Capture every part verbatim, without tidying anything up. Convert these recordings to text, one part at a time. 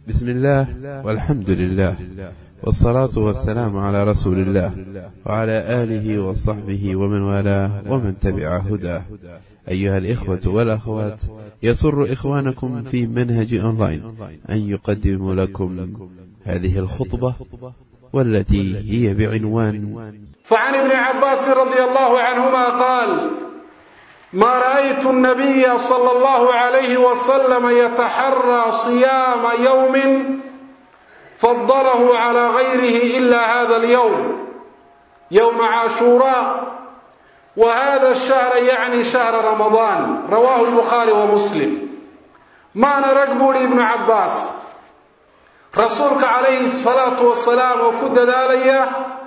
بسم الله والحمد لله والصلاة والسلام على رسول الله وعلى آله وصحبه ومن والاه ومن تبع هداه. أيها الإخوة والأخوات، يسر إخوانكم في منهج أونلاين أن يقدم لكم هذه الخطبة والتي هي بعنوان: فعن ابن عباس رضي الله عنهما قال: ما رأيت النبي صلى الله عليه وسلم يتحرى صيام يوم فضله على غيره إلا هذا اليوم، يوم عاشوراء، وهذا الشهر يعني شهر رمضان. رواه البخاري ومسلم. ما نرقبوا ابن عباس رسولك عليه الصلاة والسلام وكد ذلك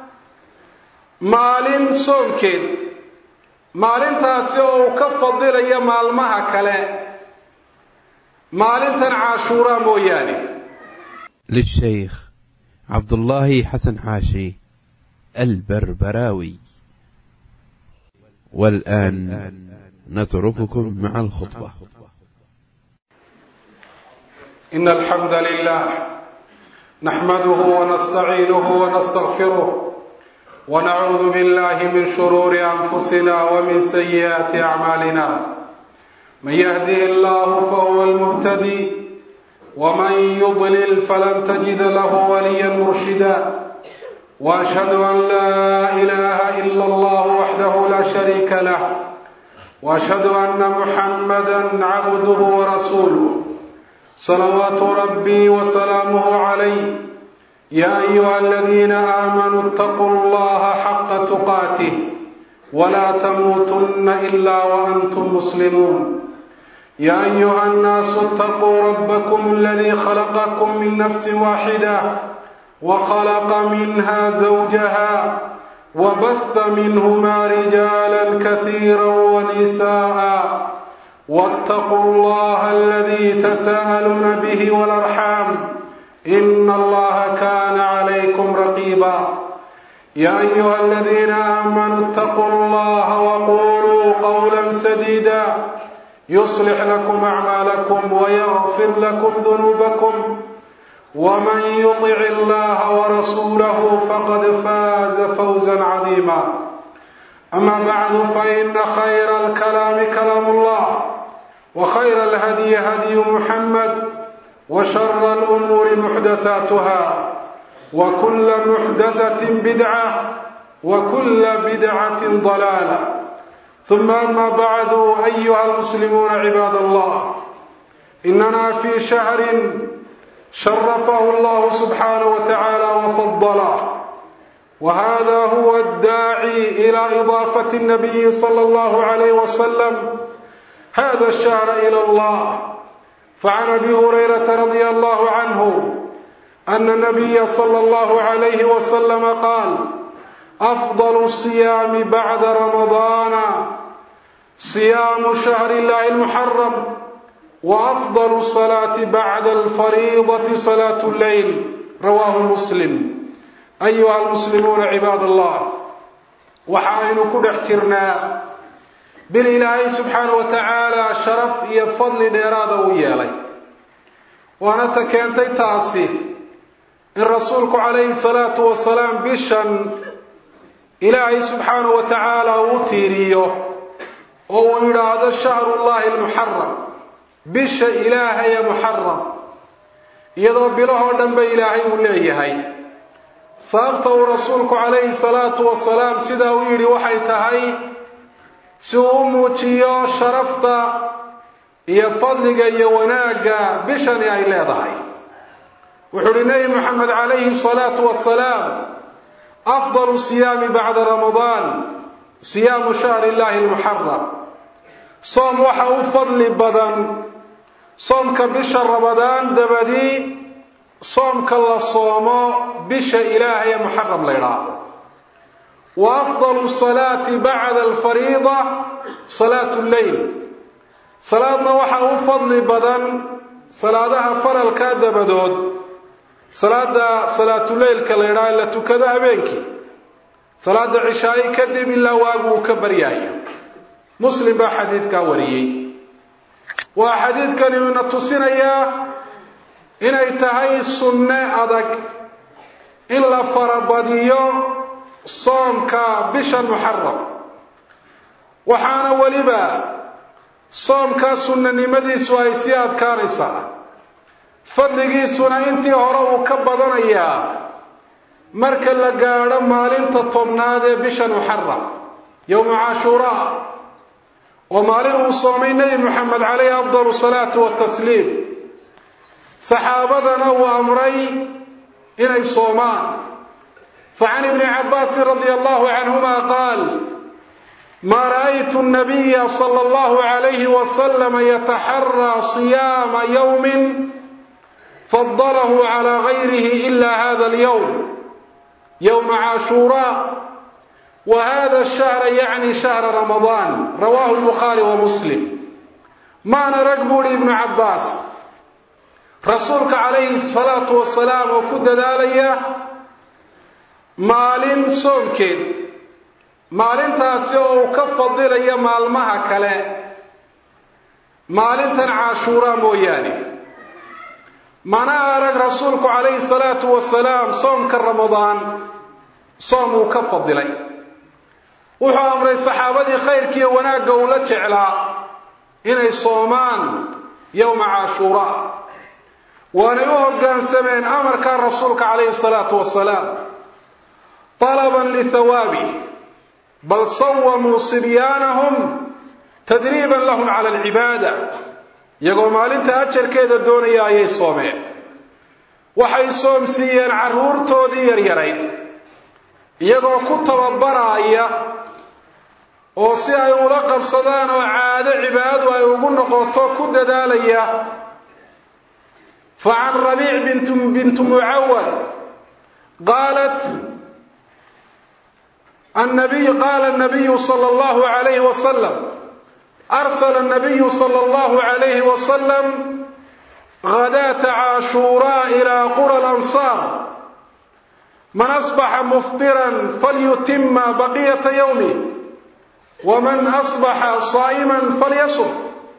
مالين صومكين، maalintaasi oo uu ka fadilaya maalmaha kale maalintan caashuura mooyaane. للشيخ عبد الله حسن حاشي البربراوي. والآن نترككم مع الخطبة. إن الحمد لله نحمده ونستعينه ونستغفره ونعوذ بالله من شرور أنفسنا ومن سيئات أعمالنا. من يهده الله فهو المهتدي ومن يضلل فلن تجد له وليا مرشدا. وأشهد أن لا إله إلا الله وحده لا شريك له، وأشهد أن محمدا عبده ورسوله صلوات ربي وسلامه عليه. يا أيها الذين آمنوا اتقوا الله حق تقاته ولا تموتن إلا وأنتم مسلمون. يا أيها الناس اتقوا ربكم الذي خلقكم من نفس واحدة وخلق منها زوجها وبث منهما رجالا كثيرا ونساء، واتقوا الله الذي تساءلون به والأرحام إن الله كان عليكم رقيبا. يا أيها الذين آمنوا اتقوا الله وقولوا قولا سديدا يصلح لكم أعمالكم ويغفر لكم ذنوبكم، ومن يطع الله ورسوله فقد فاز فوزا عظيما. أما بعد، فإن خير الكلام كلام الله، وخير الهدي هدي محمد، وشر الأمور محدثاتها، وكل محدثة بدعة، وكل بدعة ضلالة. ثم أما بعد، أيها المسلمون عباد الله، إننا في شهر شرفه الله سبحانه وتعالى وفضله، وهذا هو الداعي إلى إضافة النبي صلى الله عليه وسلم هذا الشهر إلى الله. فعن أبي هريرة رضي الله عنه أن النبي صلى الله عليه وسلم قال: أفضل الصيام بعد رمضان صيام شهر الله المحرم، وأفضل الصلاة بعد الفريضة صلاة الليل. رواه مسلم. أيها المسلمون عباد الله، وحاين كل احترنا بالإله سبحانه وتعالى شرف يفضل ديراده ويالي، وانا تكنتي تاسي إن رسولك عليه الصلاة والسلام بشن إلهي سبحانه وتعالى وتيريه وإلى هذا الشهر الله المحرم، بش إلهي محرم يضرب له دنب إلهي وليهي. صابته رسولك عليه الصلاة والسلام سيدا ويري وحيتهي سوموتيو شرفتا iyo fadliga iyo wanaaga bishan ay leedahay. wuxuu nabi Muhammad alayhi salatu wassalam: afdalu siyami ba'da ramadan siyamu shahri llahi almuharram. soom waxa uu fadli badan soomka bisha ramadan dabadi soomka la soomo bisha ilaahay muharram la yiraahdo. wa afdalu salati ba'da alfariida salatu al-layl. salaadna waxa uu fadli badan salaadaha faralka dabadood salaada salaatul leylka la yiraahdo la tukada habeenkii, salaada cishaay kadib ilaa waagu ka baryayo. muslim baa xadiidka wariyay. waa xadiidkani uu tusinaya inay tahay sunne adag in la farabadiyo soomka bisha muxaram waxaana waliba soomka sunnanimadiisu ay sii adkaanaysaa fadligiisuna intii hore uu ka badanayaa marka la gaadho maalinta tobnaad ee bisha muxaram yowma cashuuraa oo maalin uu soomay nebi moxamed calayhi afdalu salaatu watasliim saxaabadana uu amray inay soomaan فعن ابن عباس رضي الله عنهما قال ما رأيت النبي صلى الله عليه وسلم يتحرى صيام يوم فضله على غيره إلا هذا اليوم يوم عاشوراء وهذا الشهر يعني شهر رمضان رواه البخاري ومسلم ما نرقبوا ابن عباس رسولك عليه الصلاة والسلام وكد ذلك maalin soomkeed maalintaasi oo uu ka fadilaya maalmaha kale maalintan cashuuraa mooyaane mana arag rasuulku calayhi salaatu wasalaam soomka ramadaan soom uu ka fadilay wuxuu amray saxaabadii khayrkiiyo wanaagga uu la jeclaa inay soomaan yowma cashuuraa waanay u hoggaansameen amarka rasuulka calayhi salaatu wasalaam طلبا لثوابه بل صوموا صبيانهم تدريبا لهم على العبادة يقول مالنتا أجر كيدا دونيا أي صومين وحي صوم سيان عرور تودي يريرين يقول كتب البرايا وسيا يلقب صدان وعاد عباد ويقول نقوطو كد داليا فعن ربيع بنت, بنت معول قالت النبي قال النبي صلى الله عليه وسلم أرسل النبي صلى الله عليه وسلم غداة عاشوراء إلى قرى الأنصار من أصبح مفطرا فليتم بقية يومه ومن أصبح صائما فليصم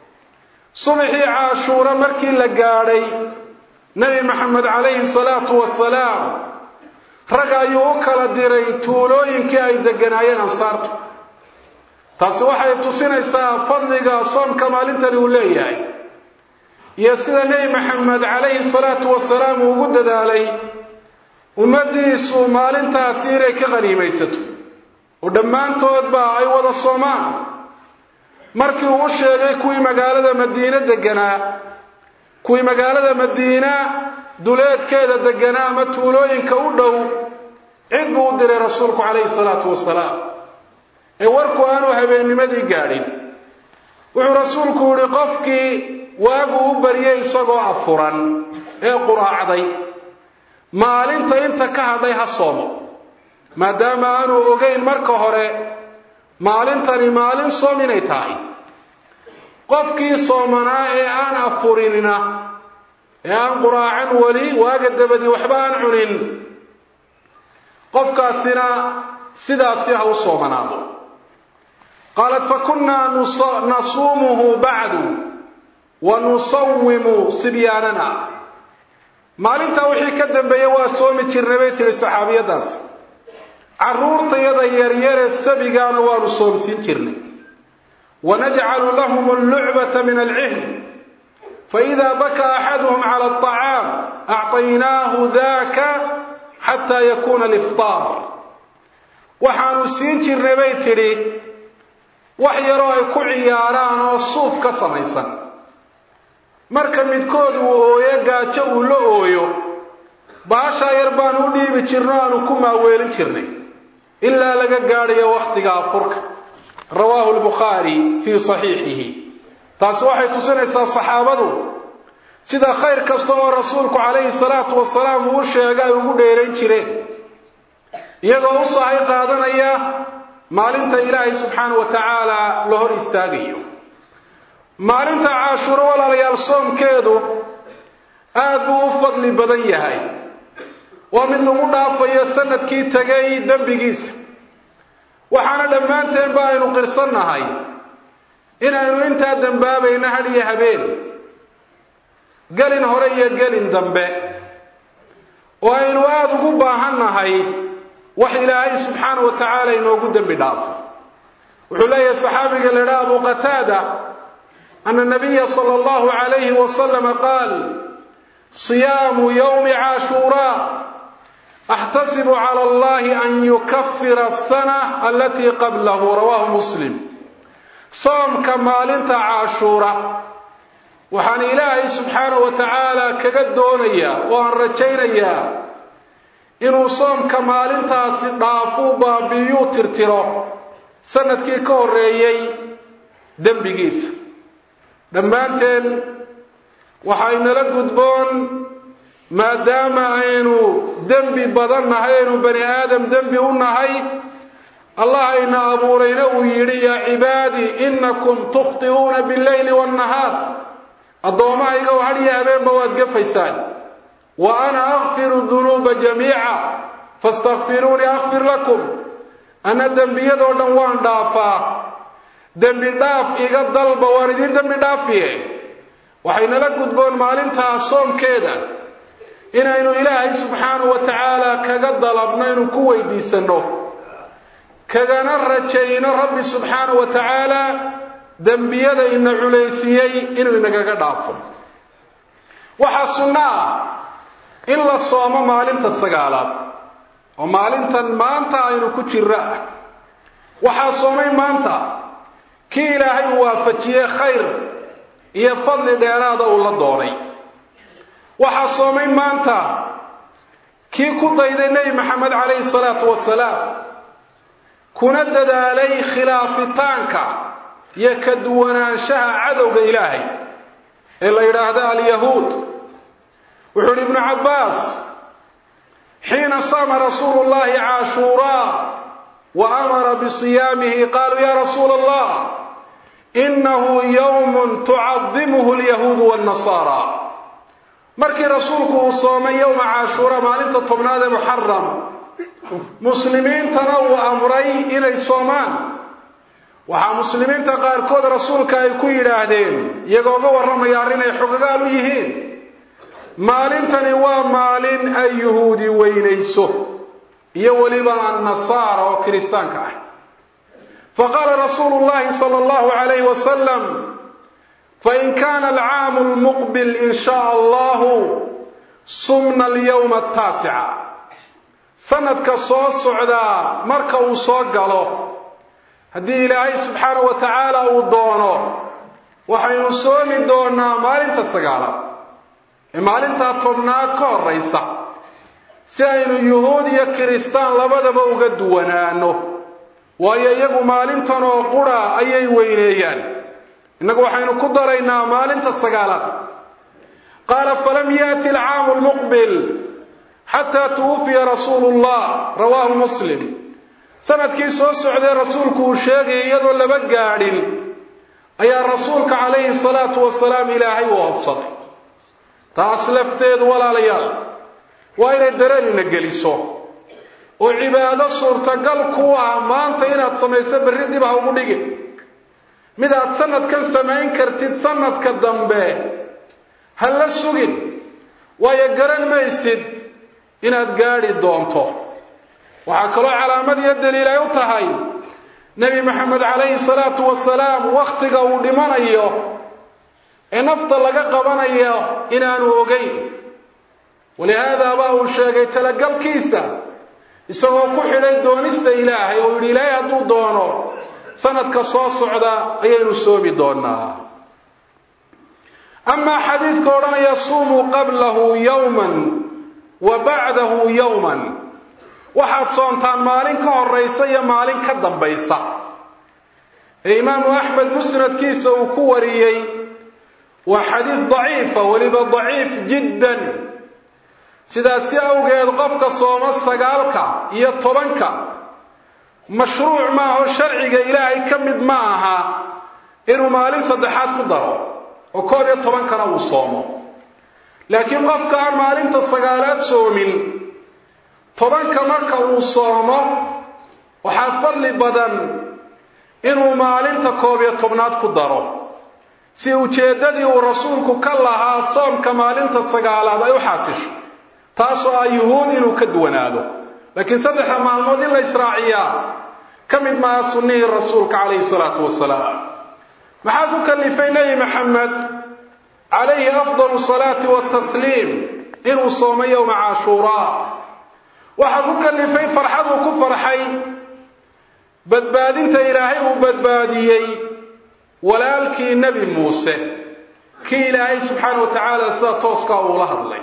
صبحي عاشوراء مركي لقاري نبي محمد عليه الصلاة والسلام rag ayuu u kala diray tuulooyinkii ay deganaayeen ansaartu taasi waxay tusinaysaa fadliga soomka maalintani uu leeyahay iyo sida nebi maxamed calayhi salaatu wasalaam uu ugu dadaalay ummadiisu maalintaasi inay ka qaniimaysato oo dhammaantoodba ay wada soomaan markii uu u sheegay kuwii magaalada madiine deganaa kuwii magaalada madiina duleedkeeda deganaa ama tuulooyinka u dhow cid buu u diray rasuulku calayhi salaatu wasalaam ee warku aanu habeennimadii gaadhin wuxuu rasuulku yihi qofkii waagu u baryay isagoo afuran ee quraacday maalinta inta ka hadhay ha soomo maadaama aanu ogeyn marka hore maalintani maalin soom inay tahay qofkii soomanaa ee aan afurinina ee aan quraacan weli waaga dabadii waxba aan cunin qofkaasina sidaasi ha u soomanaado qaalat fakunnaa nasuumuhu bacdu wa nusawimu sibyaanana maalintaa wixii ka dambeeyey waa soomi jirnay bay tihi saxaabiyadaas carruurtayada yaryaree sabigaana waanu soomsiin jirnay wanajcalu lahum allucbata min alcihn فإذا بكى أحدهم على الطعام أعطيناه ذاك حتى يكون الإفطار وحانو سينتي الربيتري وحيرو يكو عياران وصوف كسميسا مركا مدكود وهوية قاتشو لأويو باشا يربانو ديب تشرنان وكما ويلن تشرني إلا لقا قاريا وقتها فرك رواه البخاري في صحيحه taas waxay tusinaysaa saxaabadu sida khayr kasta oo rasuulku calayhi salaatu wasalaam uu sheegay ugu dheerayn jireen iyagoo u sahay qaadanaya maalinta ilaahay subxaanahu wa tacaala la hor istaagayo maalinta caashuro walaalayaal soomkeedu aad buu u fadli badan yahay waa mid lagu dhaafayo sanadkii tegay dembigiisa waxaana dhammaanteenba aynu qirsannahay inaynu intaa dambaabayna had iyo habeen gelin hore iyo gelin dambe oo aynu aad ugu baahannahay wax ilaahay subxaanahu wa tacaala inoogu dembi dhaafo wuxuu leeyahay saxaabiga la yidhaha abu qataada ana nabiya sala allahu calayhi wasalama qaal صيام يوم عاشوراء أحتسب على الله أن يكفر السنة التي قبله رواه مسلم صوم كمالنت عاشوراء وحن إلهي سبحانه وتعالى كقدونيا وأن رجينيا إنه صوم كمالنت ضعفو بابيو ترترو سنة كي كوريي دنبيجيس دمانتين waxayna la gudboon maadaama aynu dembi badan nahay aynu bani aadam dembi u nahay allah ayna abuurayna uu yidhi yaa cibaadi inakum tukhti'uuna billayli wannahaar addoommahayga oo hadhiyo habeenba waad gafaysaan wa ana akfiru dunuuba jamiica fastakfiruuni akfir lakum ana dembiyadoo dhan waan dhaafaa dembi dhaaf iga dalba waan idin dembi dhaafiye waxayna la gudboon maalintaa soomkeeda inaynu ilaahay subxaanahu wa tacaala kaga dalabno inuu ku weydiisanno kagana rajayno rabbi subxaanahu wa tacaala dembiyada ina culaysiiyey inuu inagaga dhaafo waxaa sunno ah in la soomo maalinta sagaalaad oo maalintan maanta aynu ku jirra ah waxaa soomay maanta kii ilaahay uu waafajiyey khayr iyo fadli dheeraada uu la doonay waxaa soomay maanta kii ku dayday nebi maxamed calayhi salaatu wasalaam kuna dadaalay khilaafitaanka iyo ka duwanaanshaha cadowga ilaahay ee la yidhaahdo alyahuud wuxuu yidhi ibnu cabbaas xiina saama rasuulu llahi caashuuraa wa amara bisiyaamihi qaaluu ya rasuula allah inahu yawmun tucadimuhu alyahuudu waannasaaraa markii rasuulku uu soomay yowma caashuura maalinta tobnaad ee muxaram muslimiintana uu amray inay soomaan waxaa muslimiinta qaarkood rasuulka ay ku yidhaahdeen iyagoo uga warramaya arrin ay xogagaal u yihiin maalintani waa maalin ay yuhuudi weynayso iyo weliba annasaara oo kiristaanka ah فقال رسول الله صلى الله عليه وسلم فإن كان العام المقبل إن شاء الله صمنا اليوم التاسع سنة كصوص سعدا مركا وصقله هذه إلهي سبحانه وتعالى ودونه وحين صومي دونا مالين تسقالا مالين تطمنات كور رئيسا سيئن يهودي كريستان لبدا بوغد ونانو waayo iyagu maalintan oo qura ayay weyneeyaan innagu waxaynu ku daraynaa maalinta sagaalaad qaala falam yaati alcaamu almuqbil xataa tuwufiya rasuulu llah rawaahu muslim sanadkii soo socday rasuulku uu sheegayay iyadoo laba gaadhin ayaa rasuulka calayhi salaatu wasalaam ilaahay u oofsaday taas lafteedu walaalayaal waa inay dareenina geliso oo cibaado suurtagal ku ah maanta inaad samayso berri dib ha ugu dhigin mid aad sanadkan samayn kartid sanadka dambe ha la sugin waayo garan maysid inaad gaadhi doonto waxaa kaloo calaamad iyo daliil ay u tahay nebi maxamed calayhi salaatu wasalaam wakhtiga uu dhimanayo ee nafta laga qabanayo inaanu ogeyn walihaada baa uu sheegay talagalkiisa isagoo ku xidhay doonista ilaahay oo yidhi ilaahay hadduu doono sanadka soo socda ayaynu soomi doonaa amaa xadiidka odhanaya suumuu qablahu yowman wa bacdahu yowman waxaad soontaan maalin ka horaysa iyo maalin ka dambaysa ee imaamu axmed musnadkiisa uu ku wariyey waa xadiid daciifa weliba daciif jiddan sidaasi awgeed qofka sooma sagaalka iyo tobanka mashruuc maaho sharciga ilaahay ka mid ma aha inuu maalin saddexaad ku daro oo koob iyo tobankana uu soomo laakiin qofka aan maalinta sagaalaad soomin tobanka marka uu soomo waxaa fadli badan inuu maalinta koob iyo tobnaad ku daro si ujeedadii uu rasuulku ka lahaa soomka maalinta sagaalaad ay u xaasisho taasoo ah yuhuud inuu ka duwanaado laakiin saddexda maalmood in la israaciyaa ka mid maaha sunnihii rasuulka calayhi salaatu wasalaam maxaa ku kalifay nebi maxamed calayhi afdalu salaati watasliim inuu soomo yowma caashuuraa waxaa ku kalifay farxaduu ku farxay badbaadinta ilaahay uu badbaadiyey walaalkii nebi muuse kii ilaahay subxaana wa tacaala sida tooskaa uula hadlay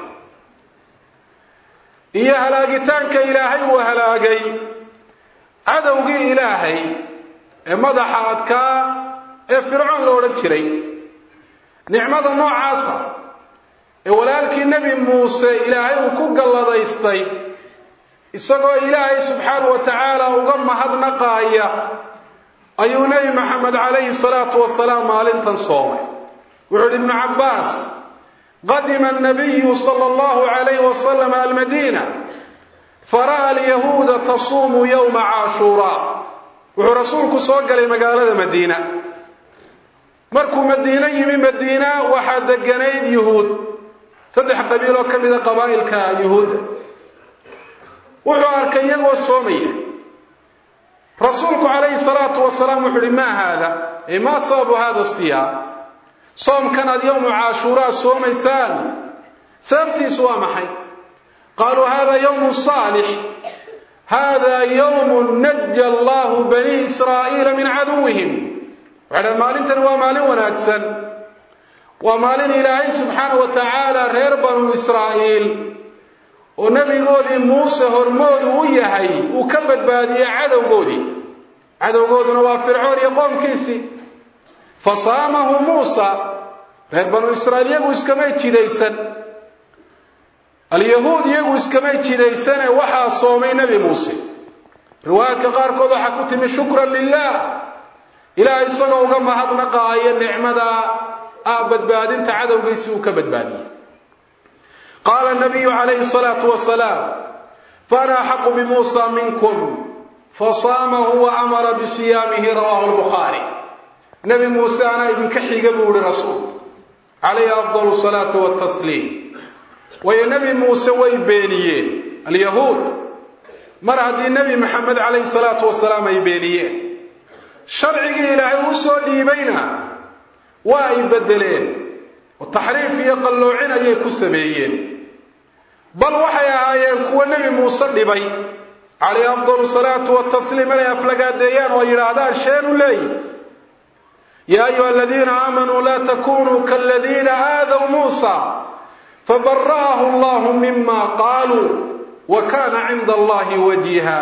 iyo halaagitaanka ilaahay uu halaagay cadowgii ilaahay ee madaxa adkaa ee fircoon la odhan jiray nicmada noocaasa ee walaalkii nebi muuse ilaahay uu ku galladaystay isagoo ilaahay subxaana wa tacaala uga mahadnaqaaya ayuu nebi maxamed calayhi salaatu wasalaam maalintan soomay wuxuu yidhi ibnu cabbaas qadima annabiyu sala allahu calayhi wasalam almadiina fara'a alyahuuda tasuumu yowma caashuuraa wuxuu rasuulku soo galay magaalada madiina markuu madiino yimi madiina waxaa deganayd yuhuud saddex qabiiloo ka mida qabaa'ilka yuhuudda wuxuu arkay iyagoo soomaya rasuulku calayhi salaatu wasalaam wuxuu uhi maa haada ay maa sababu hada siyaam soomkan aad yowmu caashuuraa soomaysaan sababtiisu waa maxay qaaluu hada yowmu saalix hada yowmu naja allahu bani israa'iila min caduwihim waxay dhahan maalintani waa maalin wanaagsan waa maalin ilaahay subxaana wa tacaala reer banu israa'iil oo nebigoodii muuse hormoodu u yahay uu ka badbaadiyey cadowgoodii cadowgooduna waa fircoon iyo qoomkiisii fasaamahu muusa reer banu israa'iil iyagu iskamay jidaysan alyahuud iyagu iskamay jidaysane waxaa soomay nebi muuse riwaayaadka qaarkood waxaa ku timi shukran lilah ilaahay isagoo uga mahadnaqaayo nicmada ah badbaadinta cadowgiisii uu ka badbaadiyey qaala nabiyu calayhi salaatu wasalaam faana axaqu bimuusa minkum fasaamahu wa amara bisiyaamihi rawaahu lbukhaari nebi muuse anaa idinka xiga buu ihi rasuulku calayhi afdalu salaatu watasliim waayo nebi muuse way beeniyeen alyahuud mar haddii nebi maxamed calayhi salaatu wasalaam ay beeniyeen sharcigii ilaahay uu soo dhiibayna waa ay beddeleen oo taxriif iyo qalloocin ayay ku sameeyeen bal waxay ahaayeen kuwa nebi muuse dhibay calayhi afdalu salaatu watasliim inay aflagaadeeyaan oo yidhaahdaan sheenu leeyi yaa ayuha aladiina aamanuu laa takunuu kaaladiina aadaw muusa fabara'ahu allahu mima qaaluu wa kaana cinda allahi wajiha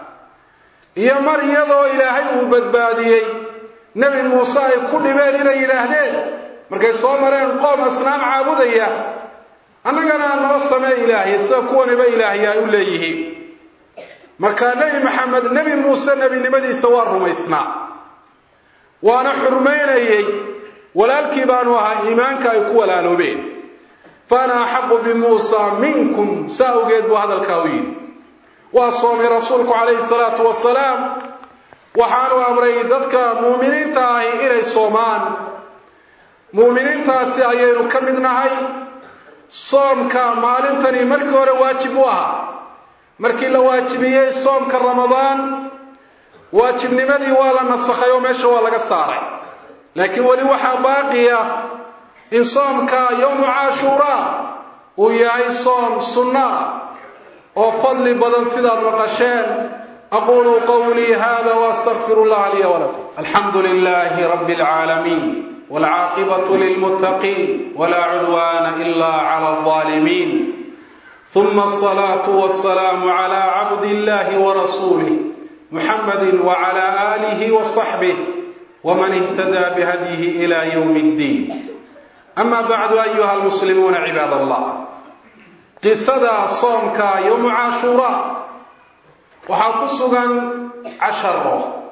iyo mar iyadoo ilaahay uu badbaadiyey nebi muuse ay ku dhibeen inay yidhaahdeen markay soo mareen qoom asnaam caabudaya annagana noo samee ilaahay sida kuwaniba ilaahay ay u leeyihiin markaa nebi maxamed nebi muuse nebinimadiisa waa rumaysnaa waana xurmaynayey walaalkii baanu ahaa iimaanka ay ku walaaloobeen faana axaqu bimuusa minkum saa awgeed buu hadalkaa u yidhi waa soomay rasuulku calayhi salaatu wasalaam waxaanu amray dadka muuminiinta ahi inay soomaan muuminiintaasi ayaynu ka mid nahay soomka maalintani markii hore waajib u ahaa markii la waajibiyey soomka ramadaan waajibnimadii waa la nasakhay oo meesha waa laga saaray laakiin weli waxaa baaqiya in soomka yowmu caashuuraa uu yahay soom sunna oo fadli badan sidaad maqasheen aqulu qawlii hada waastagfiru llaha liya walakum alxamdu lilahi rabbi alcaalamiin والعاقبة للمتقين ولا عدوان إلا على الظالمين ثم الصلاة والسلام على عبد الله ورسوله محمد وعلى آله وصحبه ومن اهتدى بهديه إلى يوم الدين أما بعد أيها المسلمون عباد الله قصة صومك يوم عاشوراء وحاقصها عشر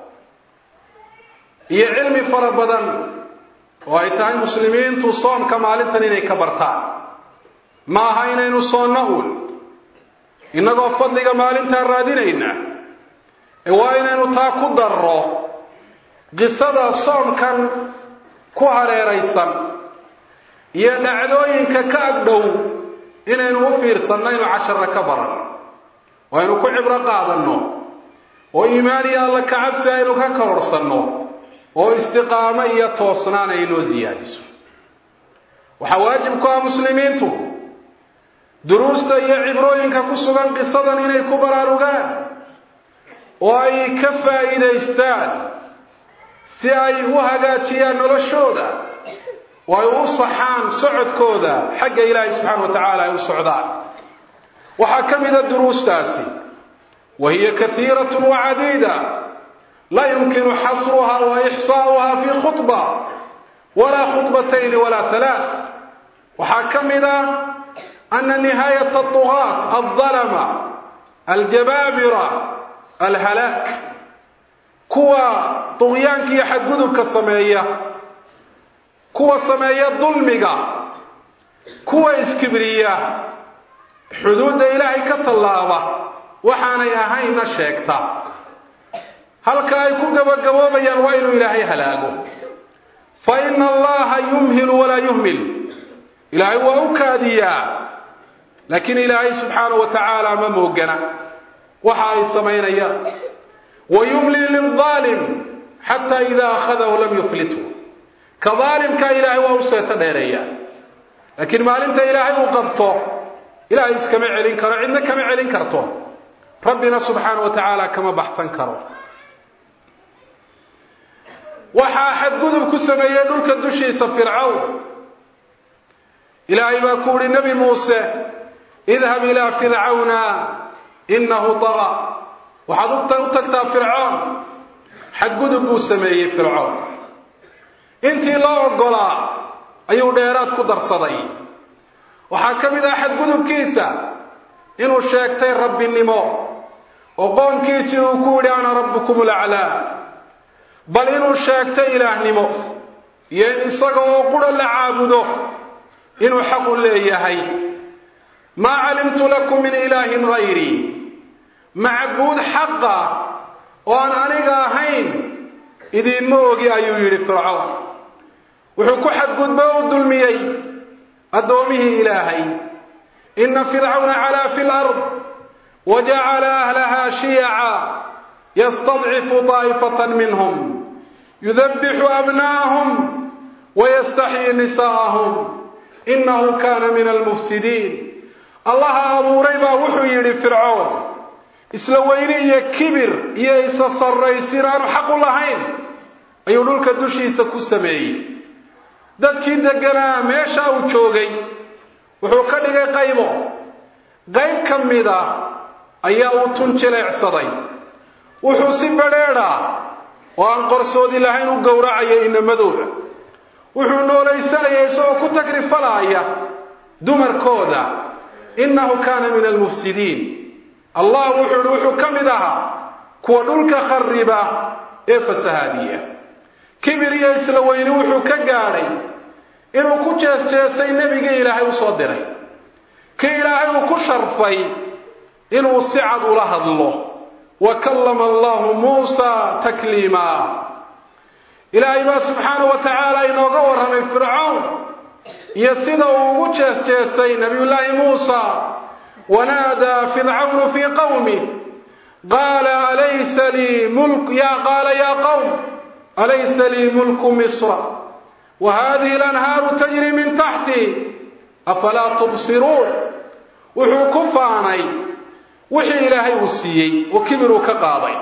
هي علم فربضا oo ay tahay muslimiintu soomka maalintan inay ka bartaan ma aha inaynu soonno uun innagoo fadliga maalintaa raadinayna ee waa inaynu taa ku darro qisada soomkan ku hareeraysan iyo dhacdooyinka ka agdhow inaynu u fiirsanno inuu casharra ka baranno oo aynu ku cibro qaadanno oo iimaan iyo alla ka cabsi aynu ka kororsanno oo istiqaamo iyo toosnaan ay noo siyaadiso waxaa waajib ku ah muslimiintu duruusta iyo cibrooyinka ku sugan qisadan inay ku baraarugaan oo ay ka faa'iidaystaan si ay u hagaajiyaan noloshooda oo ay u saxaan socodkooda xagga ilaahay subxaana wa tacaala ay u socdaan waxaa ka mida duruustaasi wahiya kaiiratun wacadiida laa yumkinu xasruha wa ixsaa'uha fii khudba walaa khudbatayni walaa halaath waxaa ka mida ana nihaayata adugaat aldalama aljabaabira alhalaak kuwa duqyaanka iyo xadgudubka sameeya kuwa sameeya dulmiga kuwa iskibriya xuduudda ilaahay ka tallaaba waxaanay ahaynna sheegta halka ay ku gabagaboobayaan waa inuu ilaahay halaago fa ina allaha yumhilu walaa yuhmil ilaahay waa u kaadiyaa laakiin ilaahay subxaana wa tacaala ma moogana waxa ay samaynayaan wayumli lilaalim xataa idaa akhadahu lam yuflithu ka daalimka ilaahay waa u seeto dheereeya laakiin maalinta ilaahay uu qabto ilaahay iskama celin karo cidna kama celin karto rabbina subxaana wa tacaala kama baxsan karo waxaa xadgudub ku sameeyey dhulka dushiisa fircawn ilaahay baa ku uhi nebi muuse idhab ilaa fircawna inahu tagaa waxaad u tagtaa fircoon xadgudub buu sameeyey fircoon intii loo oggolaa ayuu dheeraad ku darsaday waxaa ka mid ah xadgudubkiisa inuu sheegtay rabbinimo oo qoomkiisii uu ku yidhi ana rabbukum alaclaa bal inuu sheegtay ilaahnimo iyo in isaga oo qura la caabudo inuu xaq u leeyahay maa calimtu lakum min ilaahin hayrii macbuud xaqa oo aan aniga ahayn idiinma ogi ayuu yidhi fircoon wuxuu ku xadgudbo u dulmiyey addoomihii ilaahay ina fircawna calaa fi lard wajacala ahlaha shiyaca yastadcifu taa'ifatan minhum yudabixu abna'ahum wayastaxyii nisaa'ahum inahu kana min almufsidiin allaha abuuray baa wuxuu yidhi fircoon isla weyne iyo kibir iyo isa sarraysin aanu xaq u lahayn ayuu dhulka dushiisa ku sameeyey dadkii degganaa meesha uu joogay wuxuu ka dhigay qaybo qayb ka mid ah ayaa uu tun jileecsaday wuxuu si badheedha oo aan qarsoodi lahayn u gowracaya inamadooda wuxuu noolaysanaya isagoo ku tagrifalaaya dumarkooda innahu kaana min almufsidiin allah wuxuu wuxuu ka mid ahaa kuwa dhulka khariba ee fasahaadiya kibir iyo isla weyni wuxuu ka gaadhay inuu ku jeesjeesay nebigii ilaahay u soo diray kii ilaahay uu ku sharfay inuu si cad ula hadlo wa kallama allahu muusa takliima ilaahay baa subxaana wa tacaala inooga warramay fircoon iyo sida uu ugu jeesjeesay nabiyullaahi muusa wanaadaa fircawnu fii qawmih qaala alaysa lii mulk ya qaala yaa qawm alaysa lii mulku misra wa haadihi alanhaaru tajri min taxtii afalaa tubsiruun wuxuu ku faanay wixii ilaahay uu siiyey oo kibir uu ka qaaday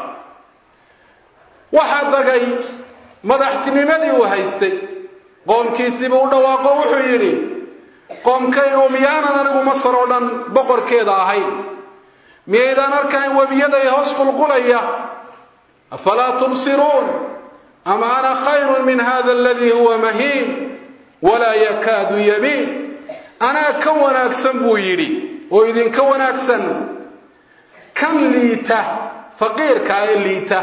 waxaa dagay madaxtinimadii uu haystay qoomkiisiibuu u dhawaaqo wuxuu yidhi qoomkaygu miyaanan anigu masar oo dhan boqorkeeda ahayn miyaydaan arkayn webiyaday hoos qulqulaya afalaa tubsiruun ama ana khayrun min hada aladii huwa mahiin walaa yakaadu yabiin anaa ka wanaagsan buu yidhi oo idinka wanaagsan kan liita faqiirka ee liita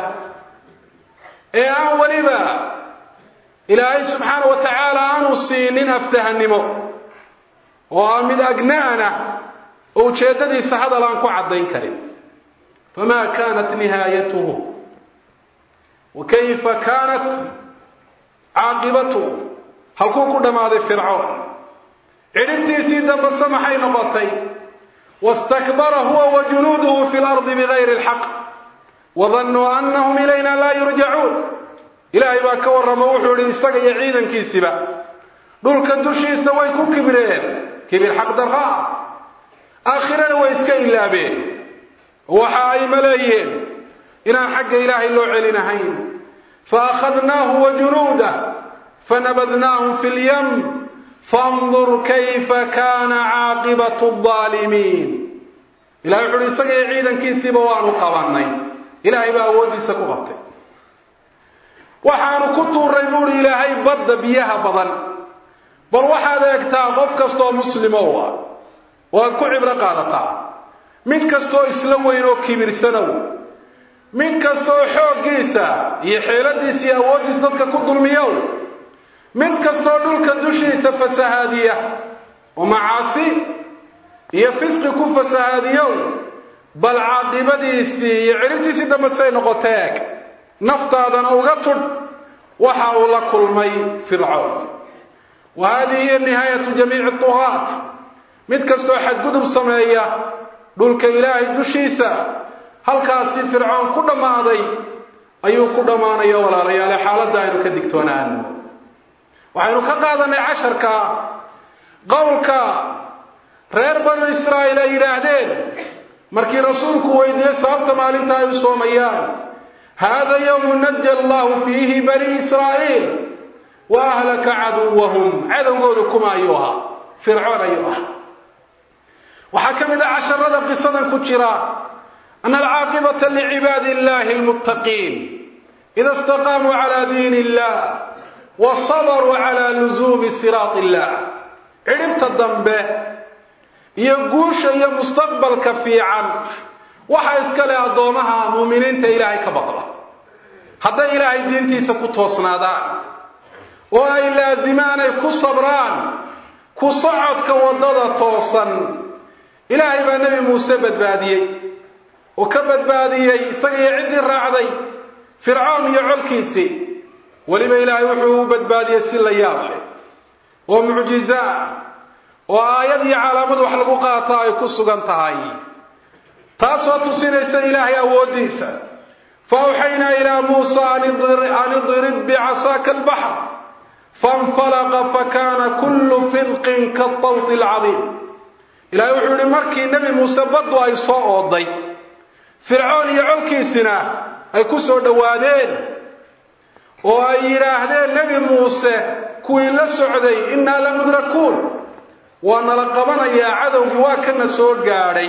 ee aan weliba ilaahay subxaana wa tacaala aanu siinin aftahannimo oo aan mid agnaana oo ujeeddadiisa hadal aan ku caddayn karin famaa kaanat nihaayatuhu wa kayfa kaanat caaqibatuhu halkuu ku dhamaaday fircoon cidintiisii dambe samaxay noqotay wastakbara huwa wa junuuduhu fi lardi bigayri alxaq wadannuu annahum ilayna laa yurjacuun ilaahay baa ka warrama wuxuu yidhi isaga iyo ciidankiisiba dhulka dushiisa way ku kibreen kibir xaq darra ah aakhirana way iska ilaabeen waxa ay maleeyeen inaan xagga ilaahay loo celinahayn faakhadnaahu wa junuudah fanabadnaahum fi lyam fandur kayfa kaana caaqibatu aalimiin ilahay wuxuu yidhi isaga iyo ciidankiisiiba waanu qabannay ilaahay baa awooddiisa ku qabtay waxaanu ku tuuray buuhi ilaahay badda biyaha badan bal waxaad eegtaa qof kastoo muslimow ah waad ku cibro qaadataa mid kastoo isla weyn oo kibirsanow mid kastoo xooggiisa iyo xeeladiisa iyo awooddiisa dadka ku dulmiyow mid kastoo dhulka dushiisa fasahaadiya oo macaasi iyo fisqi ku fasahaadiyow bal caaqibadiisii iyo ciribtiisii dambe say noqoteeg naftaadana uga tudh waxa uu la kulmay fircoon wa haadihi hiya nihaayatu jamiici tugaat mid kastoo xadgudub sameeya dhulka ilaahay dushiisa halkaasi fircoon ku dhammaaday ayuu ku dhammaanaya walaalayaale xaaladda aynu ka digtoonaano waxaynu ka qaadanay casharka qowlka reer banu israa'iil ay yidhaahdeen markii rasuulku weydiiyey sababta maalinta ay u soomayaan hada yawmu naja allahu fiihi bani israa'iil wa ahlaka caduwahum cadowgoodu kuma ayuu ahaa fircoon ayuu ahaa waxaa ka mid ah casharada qisadan ku jira ana alcaaqibata licibaadi illahi almuttaqiin ida istaqaamuu cala diini illah wa sabaruu cala luzuumi siraati illah cidhibta dambe iyo guusha iyo mustaqbalka fiican waxa iska leh addoomaha muuminiinta ilaahay ka baqda hadday ilaahay diintiisa ku toosnaadaan oo ay laazimaan ay ku sabraan ku socodka waddada toosan ilaahay baa nebi muuse badbaadiyey oo ka badbaadiyey isaga iyo ciddii raacday fircoon iyo colkiisii weliba ilaahay wuxuu u badbaadiyey si la yaab leh oo mucjiza ah oo aayad iyo calaamad wax lagu qaataa ay ku sugan tahay taasoo tusinaysa ilaahay awooddiisa faawxaynaa ilaa muusa an idrib bicasaaka albaxr fainfalaqa fakaana kullu firqin kaatawti alcadiim ilaahay wuxuu yihi markii nebi muuse baddu ay soo ooday fircoon iyo colkiisina ay ku soo dhowaadeen oo ay yidhaahdeen nebi muuse kuwii la socday innaa la mudrakuun waa nala qabanayaa cadowgii waa kana soo gaadhay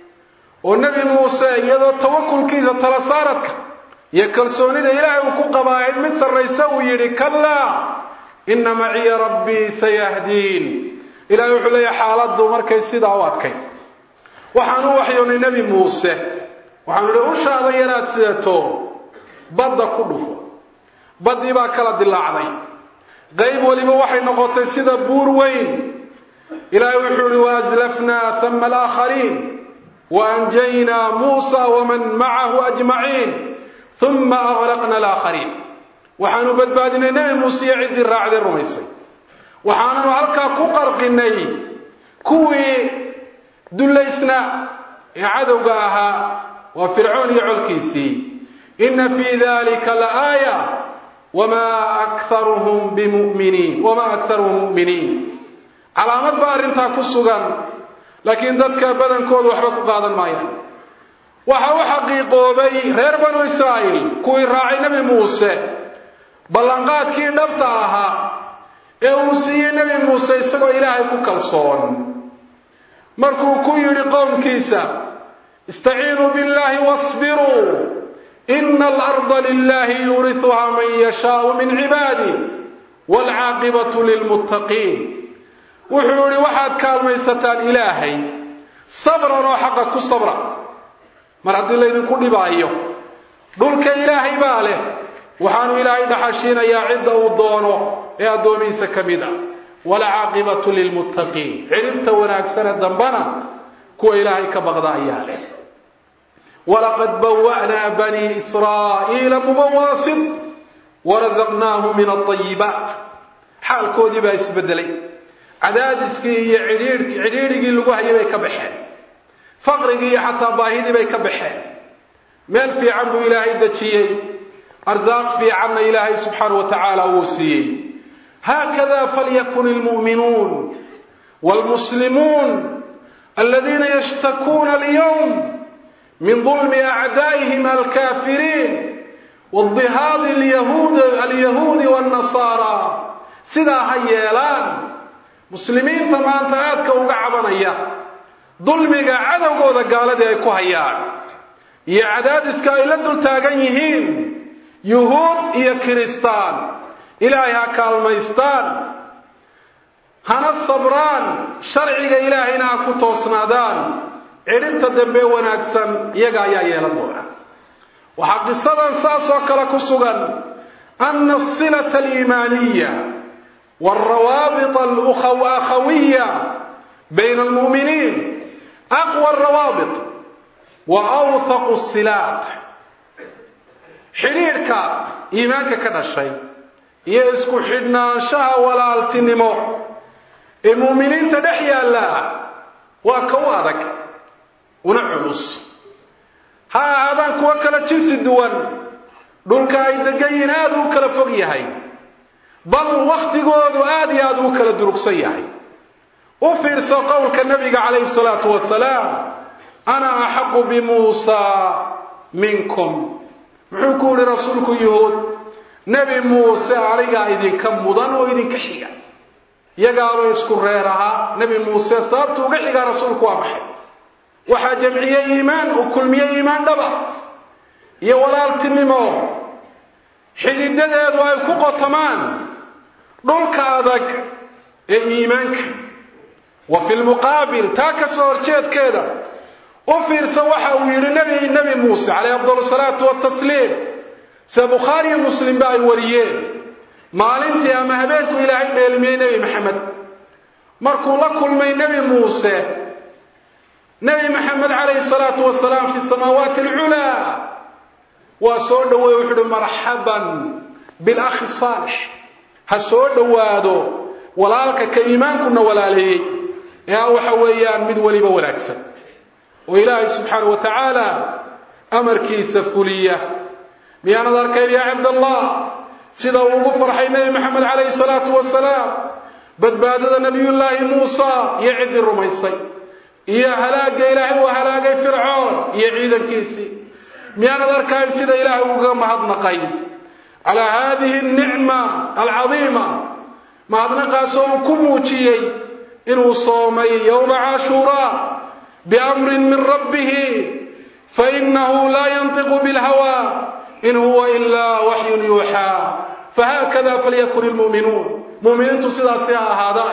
oo nebi muuse iyadoo tawakulkiisa tala saaradka iyo kalsoonida ilaahay uu ku qabaahayd mid sarraysa uu yidhi kallaa inna maciya rabbii sayahdiin ilaahay wuxuu leeyahay xaaladdu markay sidaa u adkay waxaan u waxyoonay nebi muuse waxaanu idhi ushaada yaraad sidato badda ku dhufo baddii baa kala dilaacday qayb weliba waxay noqotay sida buur weyn ilaahay wuxuu ihi waazlafnaa thama alaakhariin waanjaynaa muusa waman macahu ajmaciin uma agraqna alaakhariin waxaanu badbaadinay nebi muuse iyo ciddii raacday rumaysay waxaananu halkaa ku qarqinay kuwii dullaysnaa ee cadowga ahaa waa fircoon iyo colkiisii inna fii dalika laaaya wamaa akharuhum bimuminiin wamaa akharuhum mu'miniin calaamad baa arrintaa ku sugan laakiin dadka badankoodu waxba ku qaadan maayaan waxa u xaqiiqoobay reer banu israa'iil kuwii raacay nebi muuse ballanqaadkii dhabta ahaa ee uu siiyey nebi muuse isagoo ilaahay ku kalsoon markuu ku yidhi qowmkiisa istaciinuu billahi wasbiruu ina alarda lilahi yuuriuhaa man yashaau min cibaadih waalcaaqibatu lilmuttaqiin wuxuu yidhi waxaad kaalmaysataan ilaahay sabran oo xaqa ku sabra mar haddii laydinku dhibaayo dhulka ilaahay baa leh waxaanu ilaahay dhaxashiinayaa cidda uu doono ee addoomihiisa ka mid ah waalcaaqibatu lilmuttaqiin cidhibta wanaagsane dambana kuwa ilaahay ka baqda ayaa leh walaqad bawa'naa banii israa'iila mubawaa sidq warazaqnaahum min alطayibaat xaalkoodii baa isbedelay cadaadiskii iyo cidhiidhigii lagu hayay bay ka baxeen faqrigii iyo xataa baahidii bay ka baxeen meel fiican buu ilaahay dejiyey arsaaq fiicanna ilaahay subxaanahu wa tacaala wuu siiyey haakada falyakun ilmu'minuun waalmuslimuun aladiina yashtakuuna alyawm min dulmi acdaa'ihim alkaafiriin waadihaadi alyahuudi waannasaara sidaa ha yeelaan muslimiinta maanta aadka uga cabanaya dulmiga cadowgooda gaaladii ay ku hayaan iyo cadaadiska ay la dul taagan yihiin yuhuud iyo kiristaan ilaahay ha kaalmaystaan hana sabraan sharciga ilaahayna ha ku toosnaadaan cidhibta dambe wanaagsan iyaga ayaa yeelan doona waxaa qisadan saas oo kale ku sugan ana asilata aliimaaniya والروابط الأخوية بين المؤمنين أقوى الروابط وأوثق الصلات حريرك إيمانك كذا الشيء يسكو حدنا شها ولا التنمو المؤمنين تدحيا الله وكوارك ونعمس ها هذا كوكلا جنس الدول دولك أيدقين هذا وكلا فوقيهاي بل وقتigoodu aad iyo aad u kala durugsan yahay u fiirso qowlka nabiga calayhi salaatu wasalaam ana ahaqu bi Muusa minkum muxuu ku yiri rasuulku yahuud nabi Muusa ariga idinka mudan oo idinka xiga yagaaba isku reeraha nabi Muusa sababtu uga xiga rasuulku waa maxay waxa jamciye iimaan oo kulmiye iimaan dhaba iyo walaaltinimo xididadeedu ay ku qotamaan dhulka adag ee iimaanka wa fil muqaabil taa ka soo horjeedkeeda u fiirsa waxa uu yiri nabi nabi Muusa alayhi afdal salaatu wa tasliim sa Bukhari Muslim baa ay wariyeen maalintii ama habeenku ilaahay dheelmiyay nabi Maxamed markuu la kulmay nabi Muusa nabi Maxamed alayhi salaatu wa salaam fi samaawaati al-ula wa soo dhaweey wuxuu marhaban bil akhi salih ha soo dhawaado walaalka ka iimaankuna walaalay yaa waxa weeyaan mid waliba wanaagsan oo ilaahay subhanahu wa ta'ala amarkiisa fuliya miyana darkay ya abdullah sida ugu farxay nabi Maxamed alayhi salaatu wa salaam badbaadada nabiyullaahi Muusa iyo cid rumaysay iyo halaaga ilaahay wa halaagay fircoon iyo ciidankiisii ميانا ذلك سيدة إله وقام هضنقي على هذه النعمة العظيمة ما هضنقى سوء كموتي إنه صومي يوم عاشوراء بأمر من ربه فإنه لا ينطق بالهوى إن هو إلا وحي يوحى فهكذا فليكن المؤمنون مؤمنين تصيدا سيها هذا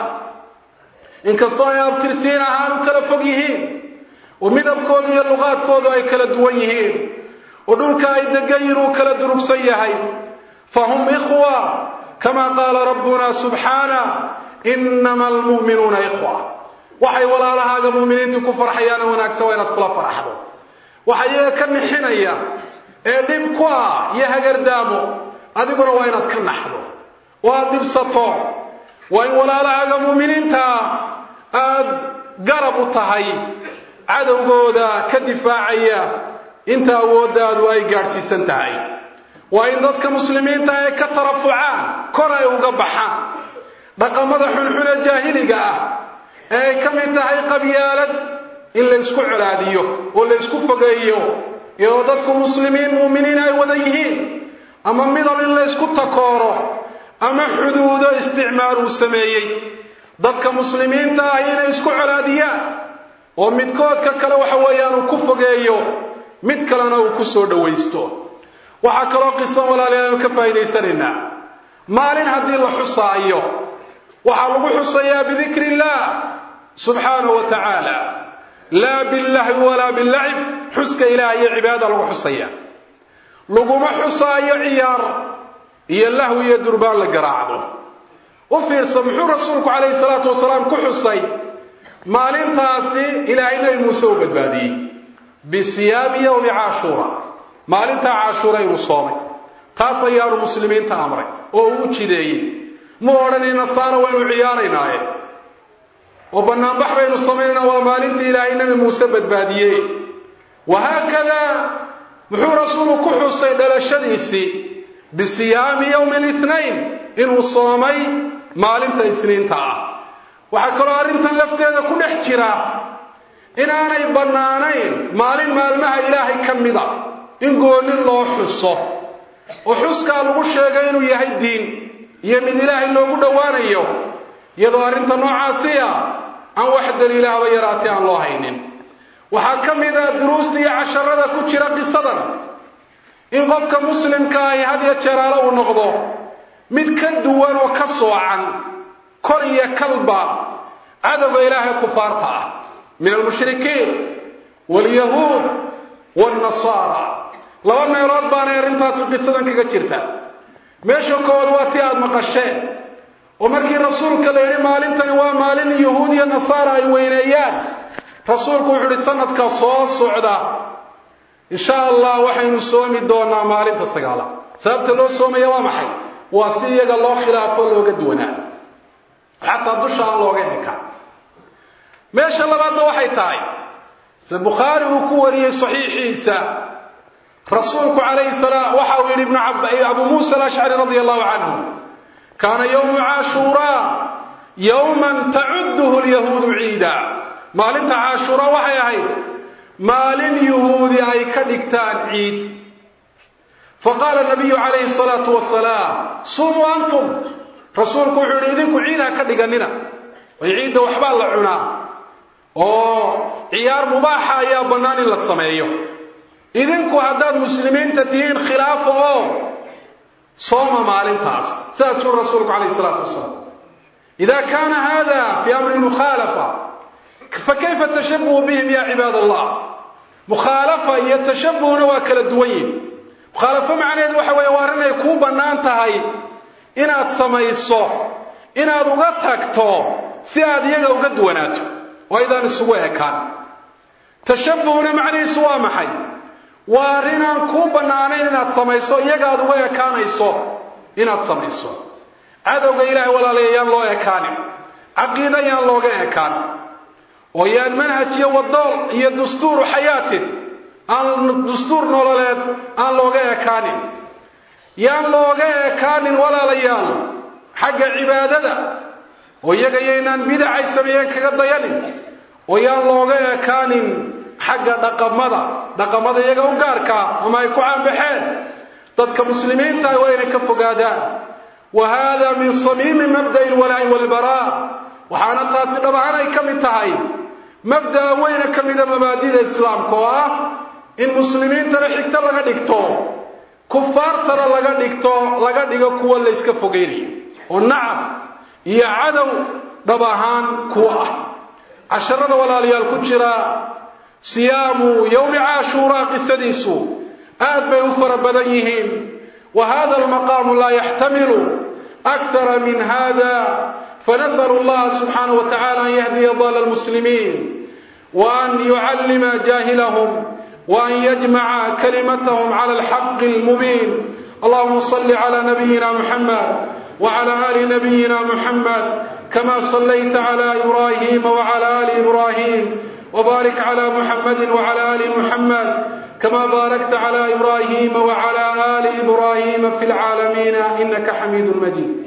إن كستوا يبترسين أهانوا كلا فقيهين ومدب كودي اللغات كودو أي كلا دويهين ودولك أي دقيروا كلا دروب سيهي فهم إخوة كما قال ربنا سبحانه إنما المؤمنون إخوة وحي ولا لها المؤمنين تكفر حيانا وناك سوينة كلا فرحبه وحي كم حنيا إذن كوا يهجر دامو أذكر وينة كنحبه وأدب سطو وإن ولا لها المؤمنين تا أد قربوا تهي عدو قودا كدفاعية انت awooddaadu ay gaarsiisan tahay waa in dadka muslimiinta ay ka tarafucaan kor ay uga baxaan dhaqamada xunxun ee jaahiliga ah ee ka mid tahay qabyaalad in la isku colaadiyo oo la isku fogeeyo iyo dadku muslimiin muuminiin ay wada yihiin ama midab in la isku takooro ama xuduudo isticmaal uu sameeyay dadka muslimiinta ah inay isku colaadiyaan oo midkoodka kale waxa weeyaan uu ku fogeeyo mid kalena uu ku soo dhawaysto waxa kale qiso walaalayaal ka faa'iideysanina maalin hadii la xusaayo waxa lagu xusayaa bidikrillah subhanahu wa ta'ala la billahi wala bil'ib xuska ilaahi cibaada lagu xusaya laguma xusaayo ciyaar iyo lahwi iyo durbaan la garaacdo u fiirso muxuu rasuulku alayhi salaatu wasalaam ku xusay maalintaasi ilaahay nabi Muuse u badbaadiyay بصيام يوم عاشوراء maalinta caashura inuu soomay taas ayaanu muslimiinta amray oo uu jideeyay ma odhanin nasaara waynu ciyaaraynaaye oo bannaanbax baynu samaynayna waa maalintii ilaahay nebi muuse badbaadiyey wahaakadaa muxuu rasuulku ku xusay dhalashadiisii bisiyaami yowmi alithnayn inuu soomay maalinta isniinta ah waxaa kaloo arrintan lafteeda ku dhex jira inaanay bannaanayn maalin maalmaha ilaahay ka mid a in goonin loo xuso oo xuskaa lagu sheegay inuu yahay diin iyo mid ilaahay loogu dhowaanayo iyadoo arrinta noocaasi ah aan wax daliilahaba yaraatay aan loo haynin waxaa ka mid a duruusta iyo casharada ku jira qisadan in qofka muslimka ahi had iyo jeeraale uu noqdo mid ka duwan oo ka soocan kor iyo kalba cadowga ilaahay kufaarta ah min almushrikiin waalyahuud waalnasaara laba meelood baanay arrintaasi qisadan kaga jirta meesha koowaad waa tii aada maqasheen oo markii rasuulka la yidhi maalintani waa maalin yahuud iyo nasaara ay weyneeyaan rasuulku wuxuu yidhi sanadka soo socda insha allah waxaynu soomi doonaa maalinta sagaalaad sababta loo soomaya waa maxay waa si iyaga loo khilaafo looga duwanaado xataa dusha aan looga ekaan meesha labaadna waxay tahay se bukhaari uu ku wariyey saxiixiisa rasuulku calayhi salaam waxa uu yidhi ibnu abu muusa alashcari radia allahu canhu kaana yowmu caashuuraa yowman tacudduhu lyahuudu ciida maalinta caashuuraa waxay ahayd maalin yuhuudi ay ka dhigtaan ciid faqaala nabiyu calayhi salaatu wasalaam sumuu antum rasuulku wuxuu yidhi idinku ciid ha ka dhiganina way ciidda waxbaa la cunaa oo ciyaar mubaaxa ayaa bannaan in la sameeyo idinku haddaad muslimiinta tihiin khilaafa oo sooma maalintaas saasuu rasuulku calayhi salaatu wasalaam ida kaana hada fi amri mukhaalafa fakayfa tashabbuhu bihim ya cibaad allah mukhaalafa iyo tashabbuhuna waa kala duwan yihin mukhaalafa macnaheedu waxa weeye waa arrin ay kuu bannaan tahay inaad samayso inaad uga tagto si aad iyaga uga duwanaato oo aydaan isugu ekaan tashabbuhuna macnihiisu waa maxay waa arrin aan kuu bannaanayn inaad samayso iyaga aad uga ekaanayso inaad samayso cadowga ilaahay walaalayaal loo ekaanin caqiida yaan looga ekaan oo yaan manhaj iyo wadool iyo dastuur xayaatin aan dastuur nololeed aan looga ekaanin yaan looga ekaanin walaalayaal xagga cibaadada oo iyaga yaynaan bidacay sameeyeen kaga dayanin oo yaan looga ekaanin xagga dhaqamada dhaqamada iyaga u gaarka ama ay ku caanbaxeen dadka muslimiinta waa inay ka fogaadaan وهذا من صميم مبدأ الولاء والبراء وحانا تاسي طبعا اي كمي تهي مبدأ وين كمي ده مبادئ الاسلام كوا ان مسلمين ترى حكتا لغا دغتو كفار ترى لغا دغتو لغا دغا كوا لا اسكا فوغيني ونعم يا عدو دباهان كوا عشرة ولا ليال كجرا صيام يوم عاشوراء قسديسو آد بيوفر بدنيهم وهذا المقام لا يحتمل أكثر من هذا فنسأل الله سبحانه وتعالى أن يهدي ضال المسلمين وأن يعلم جاهلهم وأن يجمع كلمتهم على الحق المبين اللهم صل على نبينا محمد وعلى آل نبينا محمد كما صليت على إبراهيم وعلى آل إبراهيم وبارك على محمد وعلى آل محمد كما باركت على إبراهيم وعلى آل إبراهيم في العالمين إنك حميد مجيد